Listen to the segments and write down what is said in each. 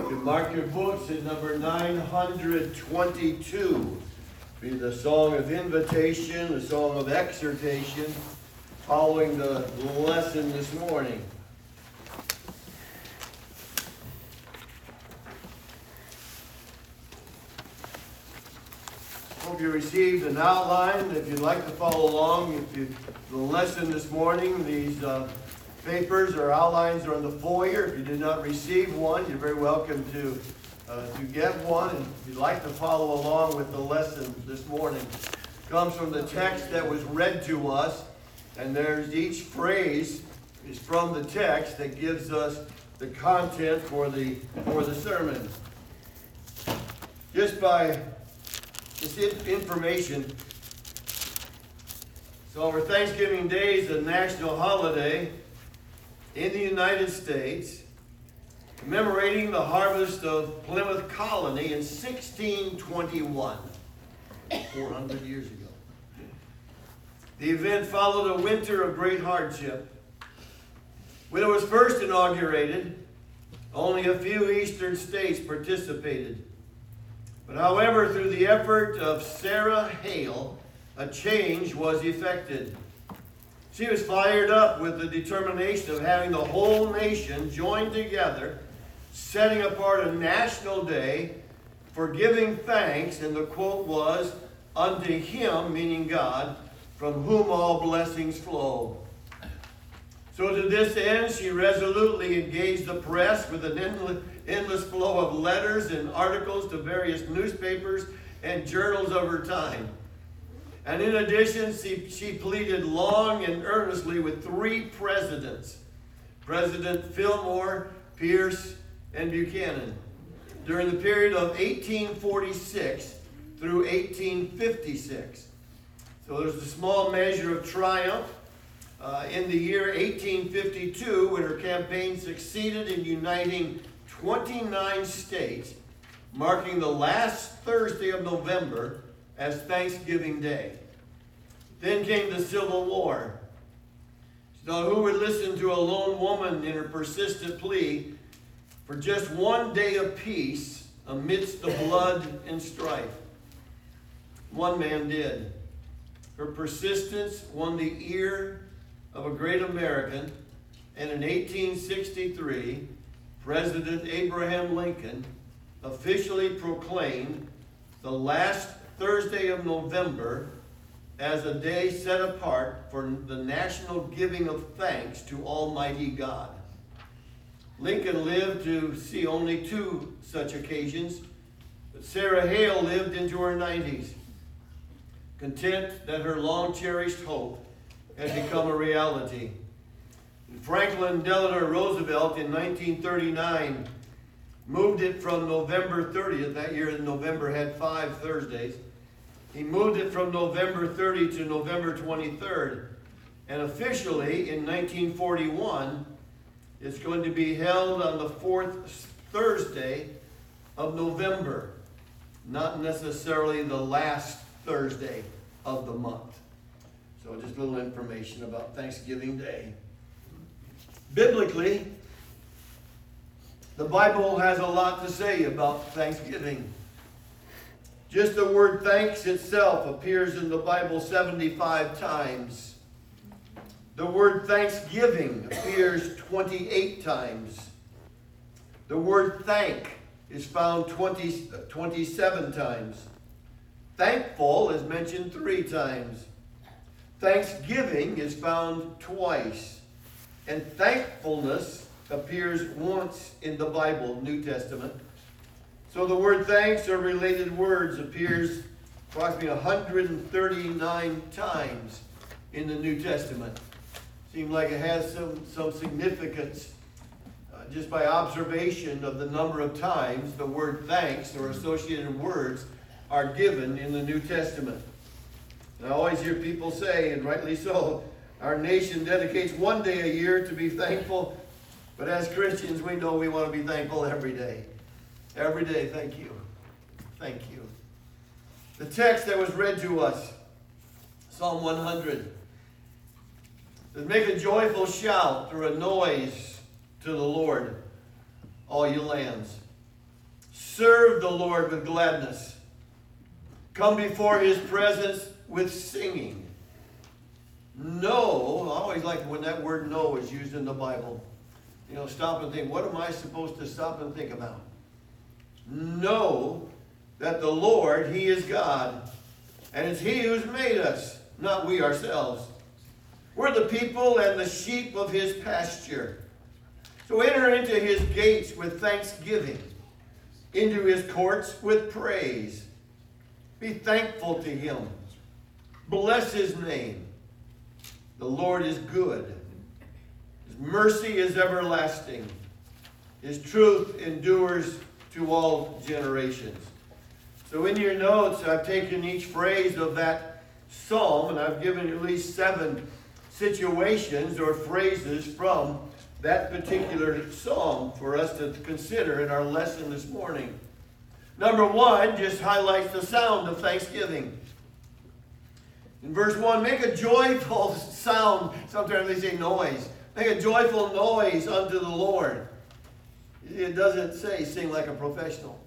You can mark your books at number 922. Be the song of invitation, the song of exhortation, following the lesson this morning. Hope you received an outline. If you'd like to follow along, the lesson this morning, these papers or outlines are in the foyer. If you did not receive one, you're very welcome to get one. And if you'd like to follow along with the lesson this morning, it comes from the text that was read to us, and there's each phrase is from the text that gives us the content for the sermon. Just by this information. So our Thanksgiving Day is a national holiday in the United States, commemorating the harvest of Plymouth Colony in 1621, 400 years ago. The event followed a winter of great hardship. When it was first inaugurated, only a few eastern states participated. But however, through the effort of Sarah Hale, a change was effected. She was fired up with the determination of having the whole nation join together, setting apart a national day for giving thanks, and the quote was, "Unto him," meaning God, "from whom all blessings flow." So to this end, she resolutely engaged the press with an endless flow of letters and articles to various newspapers and journals of her time. And in addition, she pleaded long and earnestly with three presidents, President Fillmore, Pierce, and Buchanan, during the period of 1846 through 1856. So there's a small measure of triumph in the year 1852, when her campaign succeeded in uniting 29 states, marking the last Thursday of November as Thanksgiving Day. Then came the Civil War. So who would listen to a lone woman in her persistent plea for just one day of peace amidst the blood and strife? One man did. Her persistence won the ear of a great American, and in 1863, President Abraham Lincoln officially proclaimed the last Thursday of November as a day set apart for the national giving of thanks to Almighty God. Lincoln lived to see only two such occasions, but Sarah Hale lived into her 90s, content that her long-cherished hope had become a reality. Franklin Delano Roosevelt in 1939 moved it from November 30th. That year, November had 5 Thursdays. He moved it from November 30 to November 23rd. And officially, in 1941, it's going to be held on the 4th Thursday of November, not necessarily the last Thursday of the month. So just a little information about Thanksgiving Day. Biblically, the Bible has a lot to say about Thanksgiving. Just the word thanks itself appears in the Bible 75 times. The word thanksgiving appears 28 times. The word thank is found 27 times. Thankful is mentioned 3 times. Thanksgiving is found twice. And thankfulness appears once in the Bible, New Testament. So the word thanks or related words appears approximately 139 times in the New Testament. Seems like it has some significance just by observation of the number of times the word thanks or associated words are given in the New Testament. And I always hear people say, and rightly so, our nation dedicates one day a year to be thankful, but as Christians, we know we want to be thankful every day. Every day, thank you. Thank you. The text that was read to us, Psalm 100, says, "Make a joyful shout or a noise to the Lord, all you lands. Serve the Lord with gladness. Come before his presence with singing. Know, I always like when that word know is used in the Bible. You know, stop and think, what am I supposed to stop and think about? Know that the Lord, he is God. And it's he who's made us, not we ourselves. We're the people and the sheep of his pasture. So enter into his gates with thanksgiving, into his courts with praise. Be thankful to him. Bless his name. The Lord is good. His mercy is everlasting. His truth endures to all generations. So in your notes, I've taken each phrase of that psalm, and I've given at least 7 situations or phrases from that particular psalm for us to consider in our lesson this morning. Number 1 just highlights the sound of thanksgiving. In verse 1, make a joyful sound. Sometimes they say noise. Make a joyful noise unto the Lord. It doesn't say sing like a professional.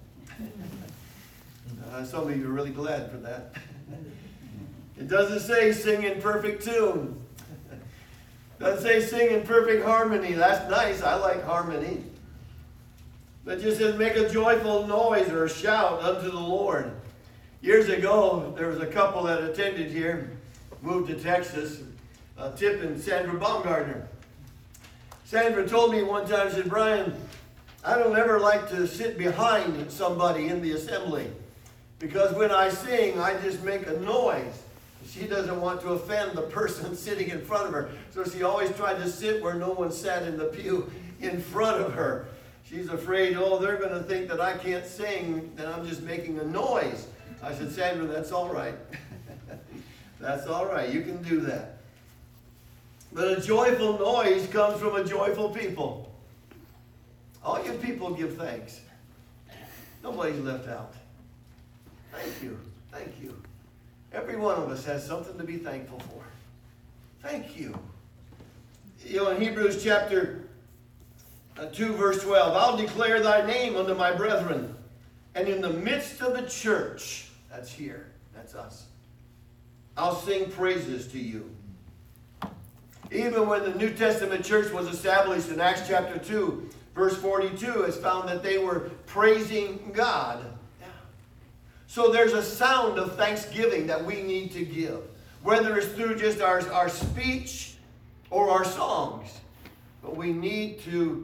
Some of you are really glad for that. It doesn't say sing in perfect tune. It doesn't say sing in perfect harmony. That's nice. I like harmony. But it just says make a joyful noise or a shout unto the Lord. Years ago, there was a couple that attended here, moved to Texas, Tip and Sandra Baumgartner. Sandra told me one time, she said, Brian, I don't ever like to sit behind somebody in the assembly because when I sing, I just make a noise. She doesn't want to offend the person sitting in front of her, so she always tried to sit where no one sat in the pew in front of her. She's afraid, oh, they're going to think that I can't sing, that I'm just making a noise. I said, Sandra, that's all right. That's all right. You can do that. But a joyful noise comes from a joyful people. All you people give thanks. Nobody's left out. Thank you. Thank you. Every one of us has something to be thankful for. Thank you. You know, in Hebrews chapter 2, verse 12, I'll declare thy name unto my brethren, and in the midst of the church, that's here, that's us, I'll sing praises to you. Even when the New Testament church was established in Acts chapter 2, verse 42, it's found that they were praising God. Yeah. So there's a sound of thanksgiving that we need to give, whether it's through just our speech or our songs. But we need to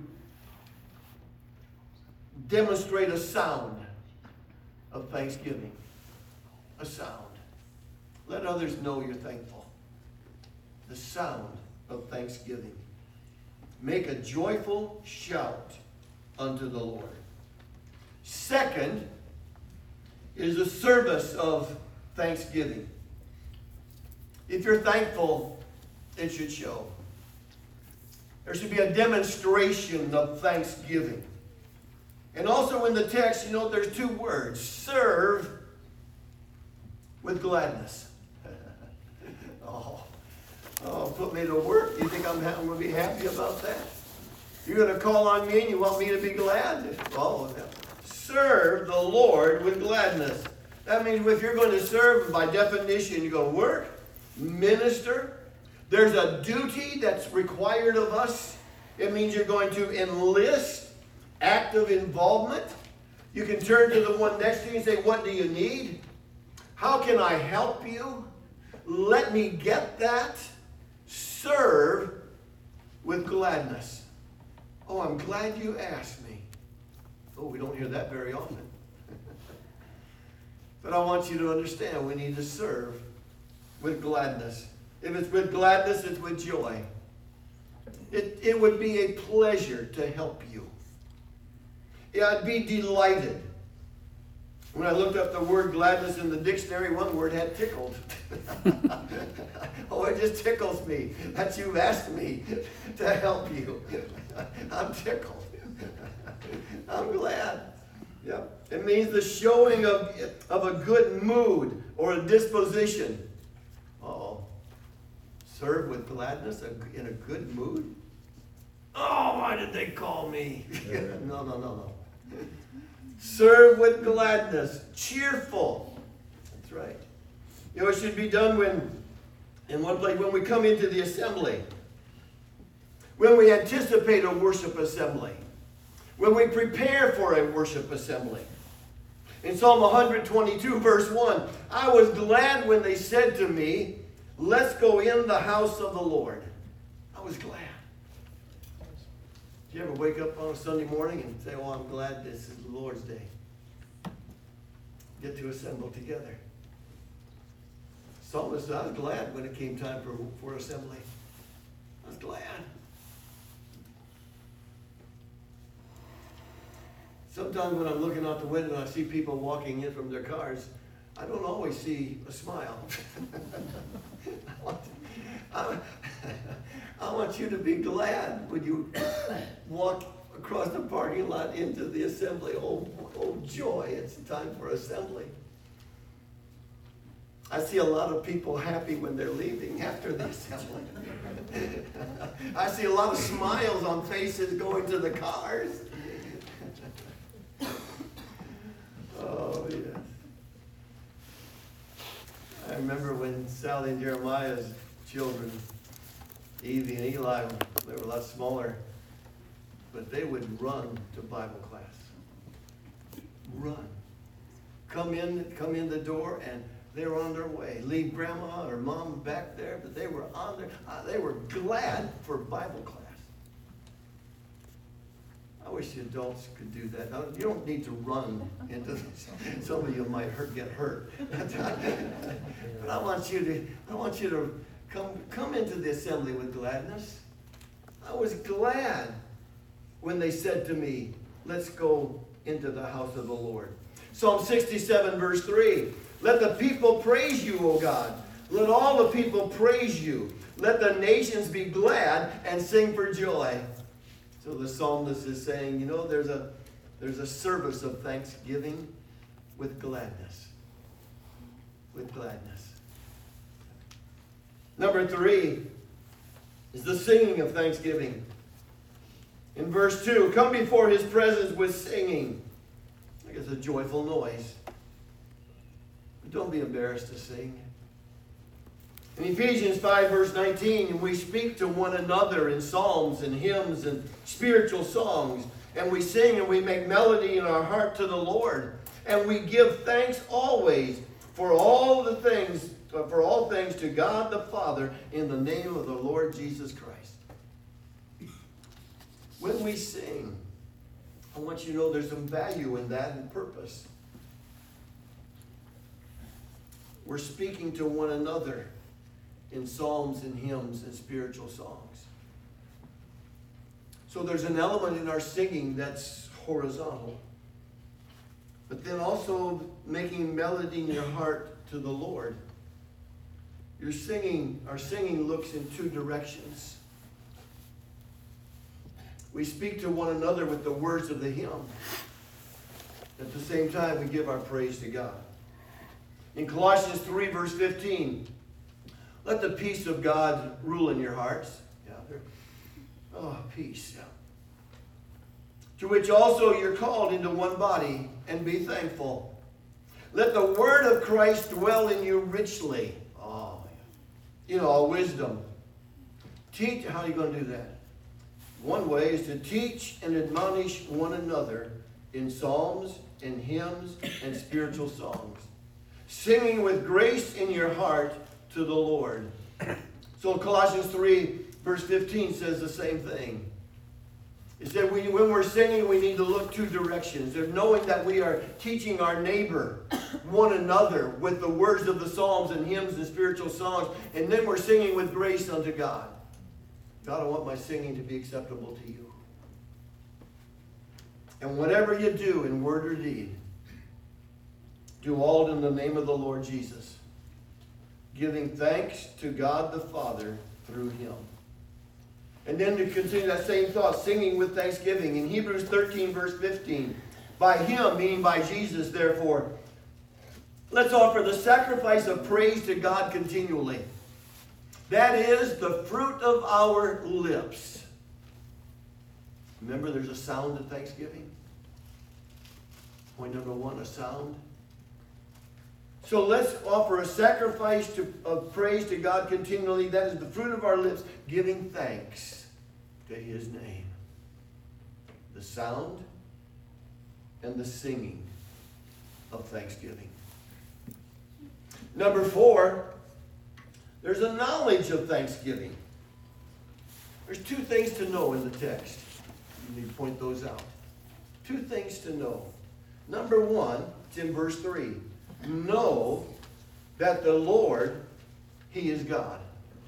demonstrate a sound of thanksgiving. A sound. Let others know you're thankful. The sound of thanksgiving. Make a joyful shout unto the Lord. Second is a service of thanksgiving. If you're thankful, it should show. There should be a demonstration of thanksgiving. And also in the text, you know, there's 2 words. Serve with gladness. Oh, put me to work. You think I'm going to be happy about that? You're going to call on me and you want me to be glad? Oh, serve the Lord with gladness. That means if you're going to serve, by definition, you're going to work, minister. There's a duty that's required of us. It means you're going to enlist active involvement. You can turn to the one next to you and say, what do you need? How can I help you? Let me get that. Serve with gladness. Oh, I'm glad you asked me. Oh, we don't hear that very often. But I want you to understand we need to serve with gladness. If it's with gladness, it's with joy. It would be a pleasure to help you. Yeah, I'd be delighted. When I looked up the word gladness in the dictionary, one word had tickled. Oh, it just tickles me that you've asked me to help you. I'm tickled. I'm glad. Yeah. It means the showing of a good mood or a disposition. Uh-oh. Serve with gladness in a good mood? Oh, why did they call me? No. Serve with gladness. Cheerful. That's right. You know, it should be done in one place, when we come into the assembly. When we anticipate a worship assembly. When we prepare for a worship assembly. In Psalm 122, verse 1, I was glad when they said to me, let's go in the house of the Lord. I was glad. Do you ever wake up on a Sunday morning and say, oh, I'm glad this is the Lord's day? Get to assemble together. Psalmist said, I was glad when it came time for assembly. I was glad. Sometimes when I'm looking out the window and I see people walking in from their cars, I don't always see a smile. I want you to be glad when you walk across the parking lot into the assembly. Oh joy, it's time for assembly. I see a lot of people happy when they're leaving after the assembly. I see a lot of smiles on faces going to the cars. Oh, yes. I remember when Sally and Jeremiah's children, Evie and Eli, they were a lot smaller, but they would run to Bible class. Run. Come in the door, and they were on their way. Leave grandma or mom back there, but they were on their, they were glad for Bible class. I wish the adults could do that. Now, you don't need to run into this. Some of you might get hurt. But I want you to come into the assembly with gladness. I was glad when they said to me, let's go into the house of the Lord. Psalm 67, verse 3. Let the people praise you, O God. Let all the people praise you. Let the nations be glad and sing for joy. So the psalmist is saying, you know, there's a service of thanksgiving with gladness. With gladness. Number 3 is the singing of thanksgiving. In verse 2, come before his presence with singing. I guess a joyful noise. But don't be embarrassed to sing. In Ephesians 5, verse 19, we speak to one another in psalms and hymns and spiritual songs. And we sing and we make melody in our heart to the Lord. And we give thanks always for all things to God the Father in the name of the Lord Jesus Christ. When we sing, I want you to know there's some value in that and purpose. We're speaking to one another in psalms and hymns and spiritual songs. So there's an element in our singing that's horizontal. But then also making melody in your heart to the Lord. Our singing looks in two directions. We speak to one another with the words of the hymn. At the same time, we give our praise to God. In Colossians 3, verse 15, let the peace of God rule in your hearts. Peace. Yeah. To which also you're called into one body, and be thankful. Let the word of Christ dwell in you richly. In all wisdom. Teach. How are you going to do that? One way is to teach and admonish one another in psalms and hymns and spiritual songs, singing with grace in your heart to the Lord. So Colossians 3, verse 15 says the same thing. It said when we're singing, we need to look two directions. They're knowing that we are teaching our neighbor, one another, with the words of the psalms and hymns and spiritual songs. And then we're singing with grace unto God. God, I want my singing to be acceptable to you. And whatever you do in word or deed, do all in the name of the Lord Jesus, giving thanks to God the Father through him. And then to continue that same thought, singing with thanksgiving. In Hebrews 13, verse 15, by him, meaning by Jesus, therefore, let's offer the sacrifice of praise to God continually. That is the fruit of our lips. Remember, there's a sound of thanksgiving. Point number one, a sound. So let's offer a sacrifice of praise to God continually. That is the fruit of our lips, giving thanks to His name. The sound and the singing of thanksgiving. Number four, there's a knowledge of thanksgiving. There's two things to know in the text. You need to point those out. Two things to know. Number one, it's in verse 3. Know that the Lord, He is God.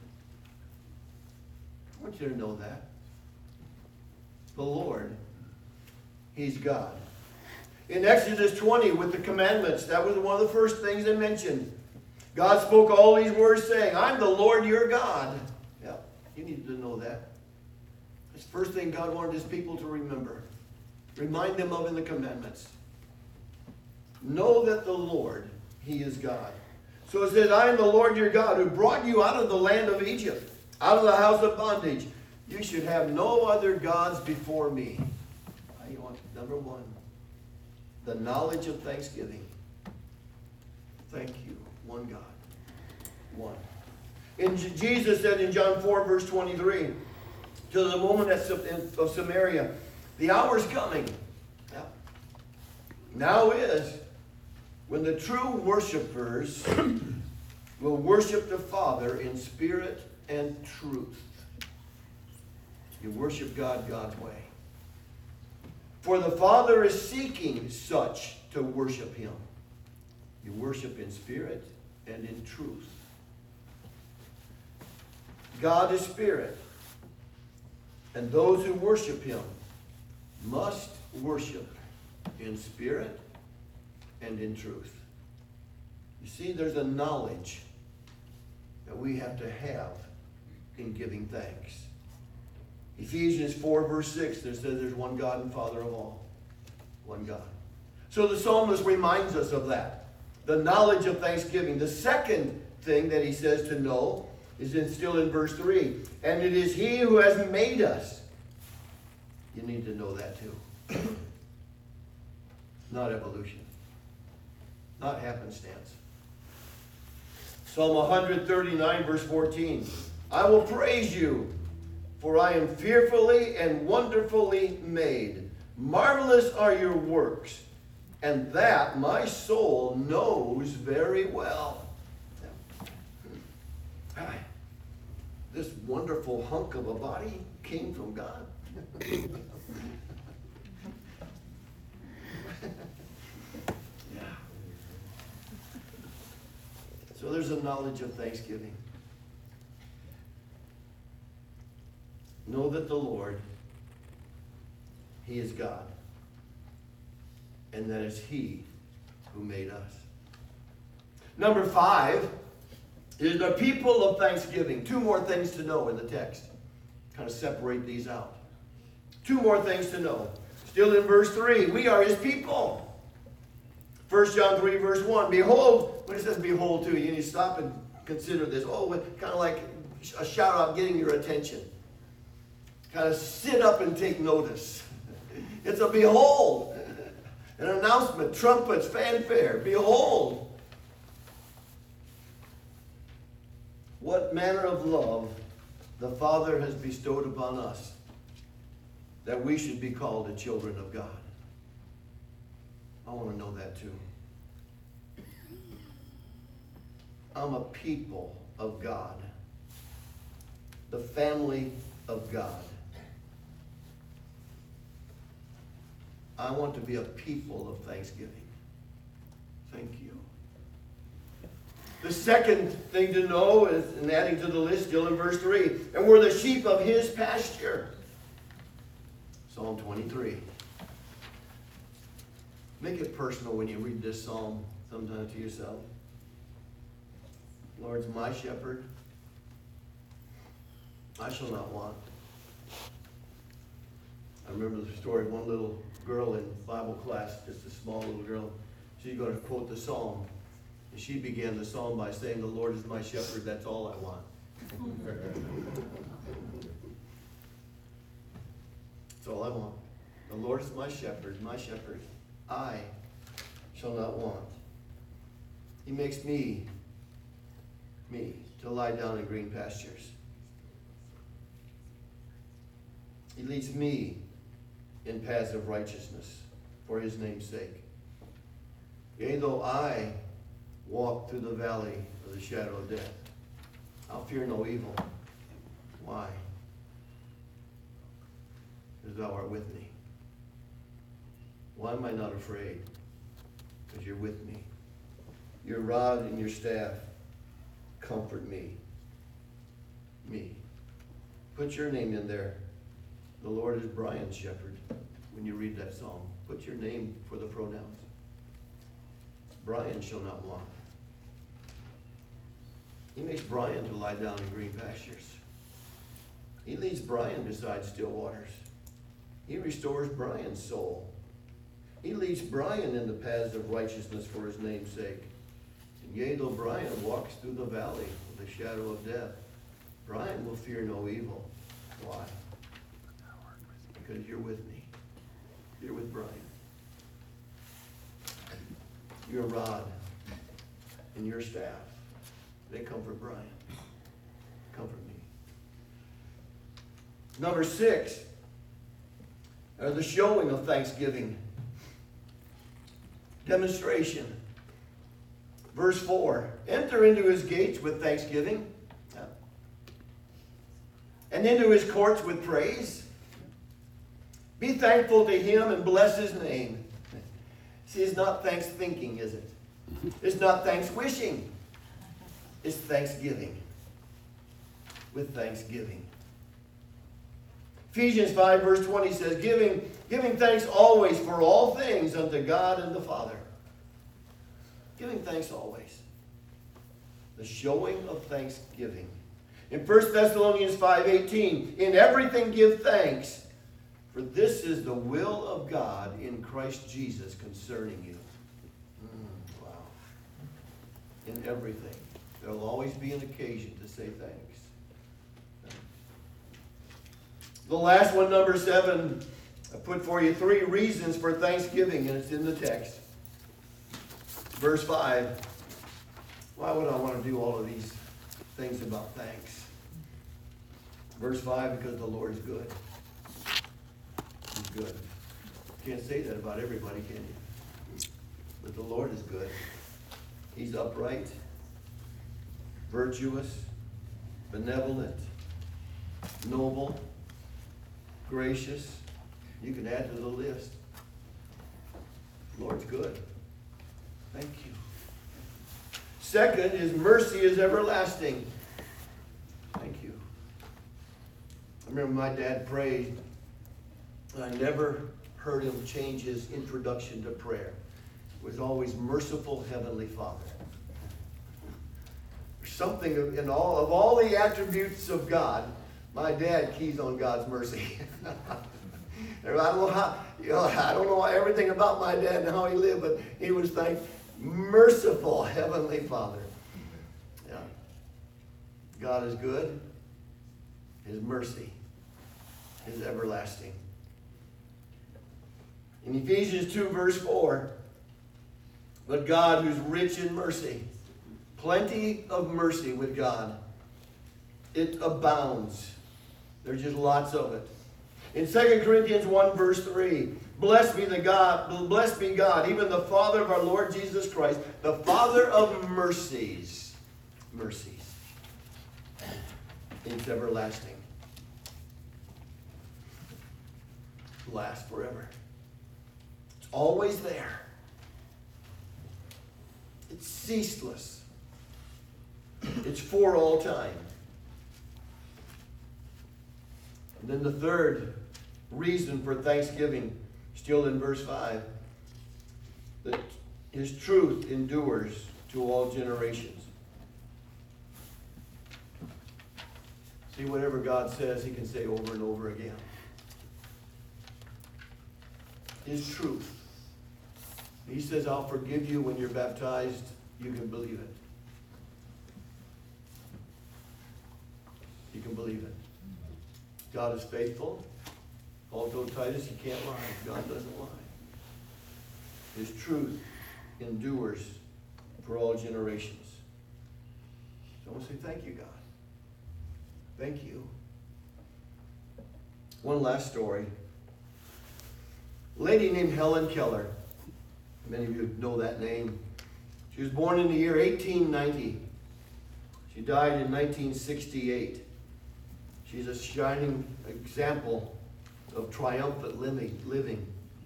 I want you to know that. The Lord, He's God. In Exodus 20, with the commandments, that was one of the first things they mentioned. God spoke all these words saying, I'm the Lord your God. Yeah, you need to know that. That's the first thing God wanted His people to remember. Remind them of in the commandments. Know that the Lord, He is God. So it says, I am the Lord your God who brought you out of the land of Egypt, out of the house of bondage. You should have no other gods before me. You want number one, the knowledge of thanksgiving. Thank you, one God. One. And Jesus said in John 4, verse 23, to the woman of Samaria, the hour is coming. Yeah. Now is when the true worshipers will worship the Father in spirit and truth. You worship God God's way. For the Father is seeking such to worship Him. You worship in spirit and in truth. God is spirit. And those who worship Him must worship in spirit and in truth. You see, there's a knowledge that we have to have in giving thanks. Ephesians 4, verse 6, there says there's one God and Father of all. One God. So the psalmist reminds us of that. The knowledge of thanksgiving. The second thing that he says to know is still in verse 3. And it is He who has made us. You need to know that too. Not evolution. Not happenstance. Psalm 139, verse 14. I will praise you, for I am fearfully and wonderfully made. Marvelous are your works, and that my soul knows very well. This wonderful hunk of a body came from God. Yeah. So there's a knowledge of thanksgiving. Know that the Lord, He is God. And that it's He who made us. Number 5 is the people of thanksgiving. 2 more things to know in the text. Kind of separate these out. 2 more things to know. Still in verse 3, we are His people. 1 John 3, verse 1. Behold, when it says behold too, you need to stop and consider this. Oh, kind of like a shout out getting your attention. Kind of sit up and take notice. It's a behold. An announcement, trumpets, fanfare. Behold. What manner of love the Father has bestowed upon us, that we should be called the children of God. I want to know that too. I'm a people of God. The family of God. I want to be a people of thanksgiving. Thank you. The second thing to know is, and adding to the list, still in verse 3, and we're the sheep of His pasture. Psalm 23. Make it personal when you read this psalm sometime to yourself. Lord's my shepherd. I shall not want. I remember the story of one little girl in Bible class, just a small little girl. She's going to quote the psalm. And she began the psalm by saying, the Lord is my shepherd, that's all I want. That's all I want. The Lord is my shepherd, I shall not want. He makes me to lie down in green pastures. He leads me in paths of righteousness for his name's sake. Yea, though I walk through the valley of the shadow of death, I'll fear no evil. Why? Because thou art with me. Why am I not afraid? Because you're with me. Your rod and your staff comfort me. Me. Put your name in there. The Lord is Brian's shepherd. When you read that psalm, put your name for the pronouns. Brian shall not want. He makes Brian to lie down in green pastures. He leads Brian beside still waters. He restores Brian's soul. He leads Brian in the paths of righteousness for his name's sake. And yea, though Brian walks through the valley of the shadow of death, Brian will fear no evil. Why? Because you're with me. You're with Brian. Your rod and your staff, they comfort Brian. Comfort me. Number 6 are the showing of thanksgiving. Demonstration. Verse 4, enter into his gates with thanksgiving, and into his courts with praise. Be thankful to him and bless his name. See, it's not thanks thinking, is it? It's not thanks wishing. It's thanksgiving. With thanksgiving. Ephesians 5 verse 20 says, giving thanks always for all things unto God and the Father. Giving thanks always. The showing of thanksgiving. In 1 Thessalonians 5:18, in everything give thanks, for this is the will of God in Christ Jesus concerning you. Wow. In everything. There will always be an occasion to say thanks. The last one, number 7, I put for you 3 reasons for thanksgiving, and it's in the text. Verse 5. Why would I want to do all of these things about thanks? Verse 5, because the Lord is good. He's good. Can't say that about everybody, can you? But the Lord is good. He's upright, virtuous, benevolent, noble, gracious. You can add to the list. The Lord's good. Thank you. Second is mercy is everlasting. Thank you. I remember my dad prayed, and I never heard him change his introduction to prayer. It was always merciful Heavenly Father. There's something in all the attributes of God, my dad keys on God's mercy. I don't know everything about my dad and how he lived, but he was merciful Heavenly Father. Yeah. God is good. His mercy is everlasting. In Ephesians 2 verse 4, but God who's rich in mercy, plenty of mercy with God. It abounds. There's just lots of it. In 2 Corinthians 1 verse 3, blessed be God, even the Father of our Lord Jesus Christ, the Father of mercies. Mercies. It's everlasting. Lasts forever. It's always there. It's ceaseless. It's for all time. And then the third reason for thanksgiving, still in verse 5, that his truth endures to all generations. See, whatever God says, he can say over and over again. His truth. He says, I'll forgive you when you're baptized. You can believe it. You can believe it. God is faithful. Paul told Titus, he can't lie. God doesn't lie. His truth endures for all generations. So I want to say thank you, God. Thank you. One last story. A lady named Helen Keller. Many of you know that name. She was born in the year 1890. She died in 1968. She's a shining example of triumphant living.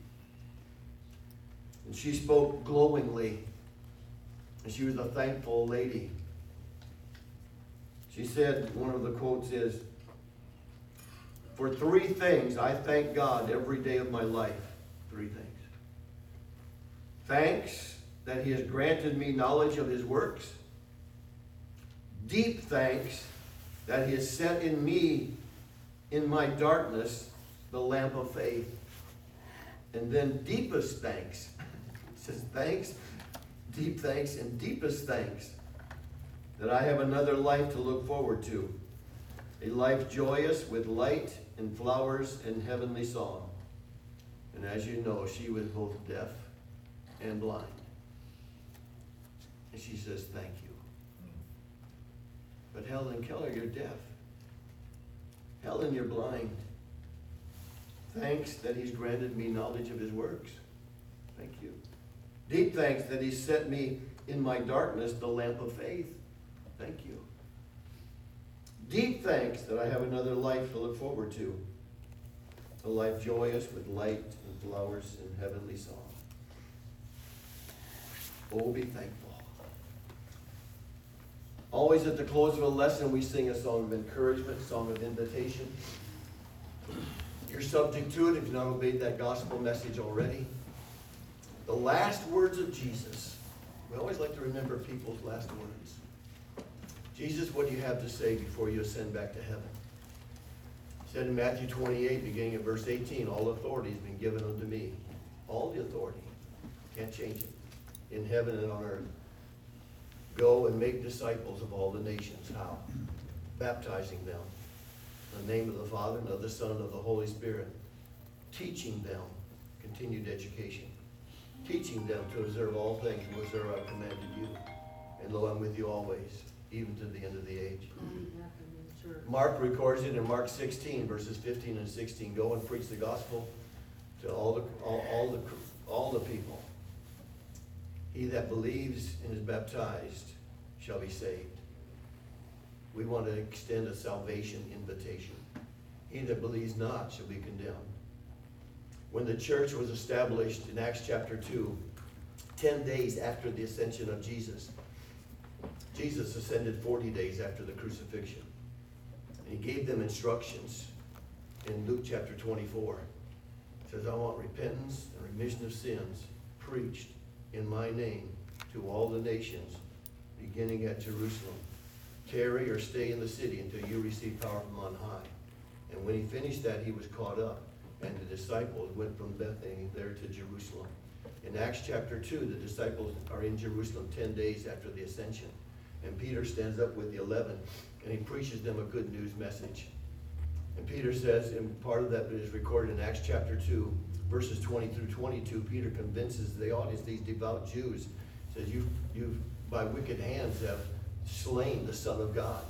And she spoke glowingly. And she was a thankful lady. She said, one of the quotes is, "For 3 things I thank God every day of my life." 3 things. Thanks that He has granted me knowledge of His works. Deep thanks that He has set in me, in my darkness, the lamp of faith. And then deepest thanks. It says thanks, deep thanks, and deepest thanks that I have another life to look forward to. A life joyous with light and flowers and heavenly song. And as you know, she was both deaf and blind. And she says, thank you. But Helen Keller, you're deaf. Helen, you're blind. Thanks that He's granted me knowledge of His works. Thank you. Deep thanks that He's set me in my darkness the lamp of faith. Thank you. Deep thanks that I have another life to look forward to. A life joyous with light and flowers and heavenly song. Oh, be thankful. Always at the close of a lesson, we sing a song of encouragement, a song of invitation. You're subject to it if you've not obeyed that gospel message already. The last words of Jesus. We always like to remember people's last words. Jesus, what do you have to say before you ascend back to heaven? He said in Matthew 28, beginning at verse 18, all authority has been given unto me. All the authority. Can't change it. In heaven and on earth. Go and make disciples of all the nations. How? Baptizing them. In the name of the Father, and of the Son, and of the Holy Spirit. Teaching them. Continued education. Teaching them to observe all things whatsoever I commanded you. And lo, I'm with you always, even to the end of the age. Mark records it in Mark 16, verses 15 and 16. Go and preach the gospel to all the people. He that believes and is baptized shall be saved. We want to extend a salvation invitation. He that believes not shall be condemned. When the church was established in Acts chapter 2, 10 days after the ascension of Jesus, Jesus ascended 40 days after the crucifixion. And He gave them instructions in Luke chapter 24. It says, I want repentance and remission of sins preached in my name to all the nations, beginning at Jerusalem. Tarry or stay in the city until you receive power from on high. And when He finished that, He was caught up, and the disciples went from Bethany there to Jerusalem. In Acts chapter 2, the disciples are in Jerusalem 10 days after the ascension. And Peter stands up with the 11, and he preaches them a good news message. And Peter says, and part of that is recorded in Acts chapter 2, verses 20 through 22, Peter convinces the audience, these devout Jews, says, you by wicked hands have slain the Son of God.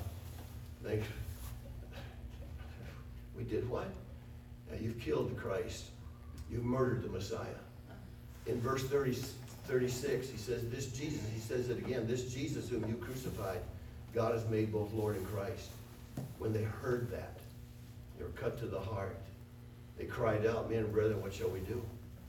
We did what? Now you've killed the Christ. You've murdered the Messiah. In verse 36, he says, this Jesus, he says it again, this Jesus whom you crucified, God has made both Lord and Christ. When they heard that, they were cut to the heart. They cried out, men and brethren, what shall we do?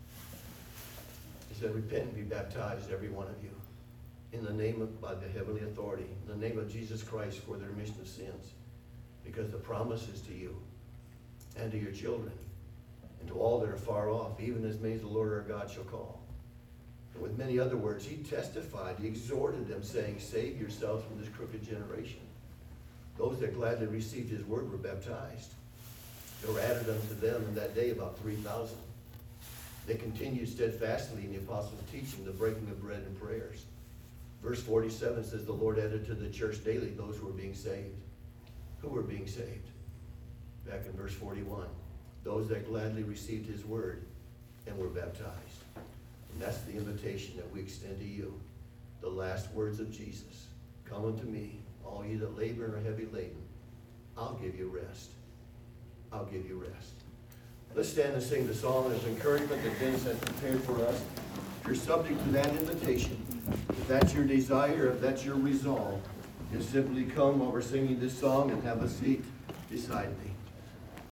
He said, repent and be baptized, every one of you, in the name of, by the heavenly authority, in the name of Jesus Christ for the remission of sins, because the promise is to you and to your children and to all that are far off, even as many as the Lord our God shall call. And with many other words, he testified, he exhorted them, saying, save yourselves from this crooked generation. Those that gladly received his word were baptized. There were added unto them in that day about 3,000. They continued steadfastly in the apostles' teaching, the breaking of bread and prayers. Verse 47 says, the Lord added to the church daily those who were being saved. Who were being saved? Back in verse 41. Those that gladly received his word and were baptized. And that's the invitation that we extend to you. The last words of Jesus. Come unto me, all you that labor and are heavy laden. I'll give you rest. I'll give you rest. Let's stand and sing the song of encouragement that Dennis has prepared for us. If you're subject to that invitation, if that's your desire, if that's your resolve, just simply come while we're singing this song and have a seat beside me.